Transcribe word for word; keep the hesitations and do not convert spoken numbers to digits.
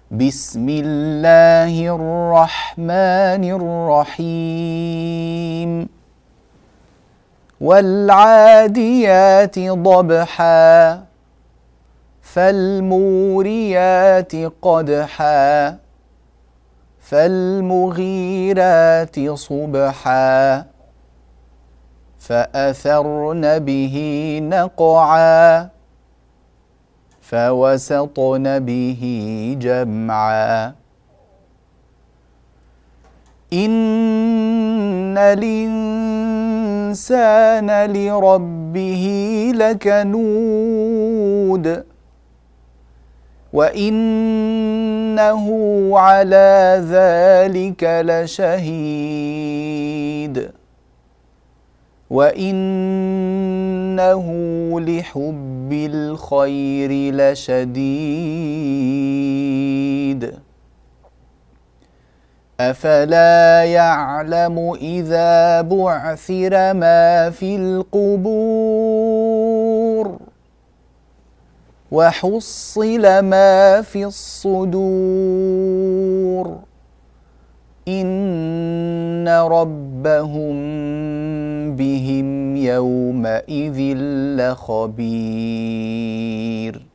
بسم الله الرحمن الرحيم والعاديات ضبحا فالموريات قدحا فالمغيرات صبحا فأثرن به نقعا فوسطن به جمعا إن الإنسان لربه لكنود وإنه على ذلك لشهيد وإنه لحب الخير لشديد أفلا يعلم إذا بعثر ما في القبور وحصل ما في الصدور إن ربهم بهم يومئذ لخبير.